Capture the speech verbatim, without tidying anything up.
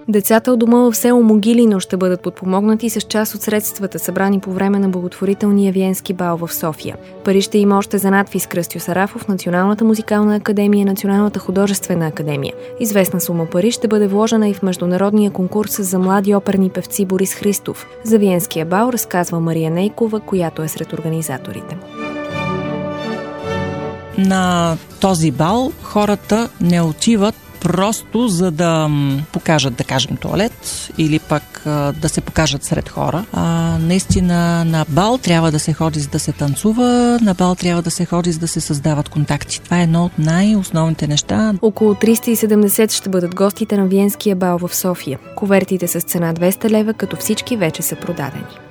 Децата от дома в село Могилино ще бъдат подпомогнати с част от средствата, събрани по време на благотворителния Виенски бал в София. Пари ще има още за надпис Кръстю Сарафов, Националната музикална академия, Националната художествена академия. Известна сума пари ще бъде вложена и в международния конкурс за млади оперни певци Борис Христов. За Виенския бал разказва Мария Нейкова, която е сред организаторите. На този бал хората не отиват просто за да покажат, да кажем, туалет или пък а, да се покажат сред хора. А, наистина на бал трябва да се ходи, за да се танцува, на бал трябва да се ходи, за да се създават контакти. Това е едно от най-основните неща. Около триста и седемдесет ще бъдат гостите на Виенския бал в София. Кувертите с цена двеста лева, като всички вече са продадени.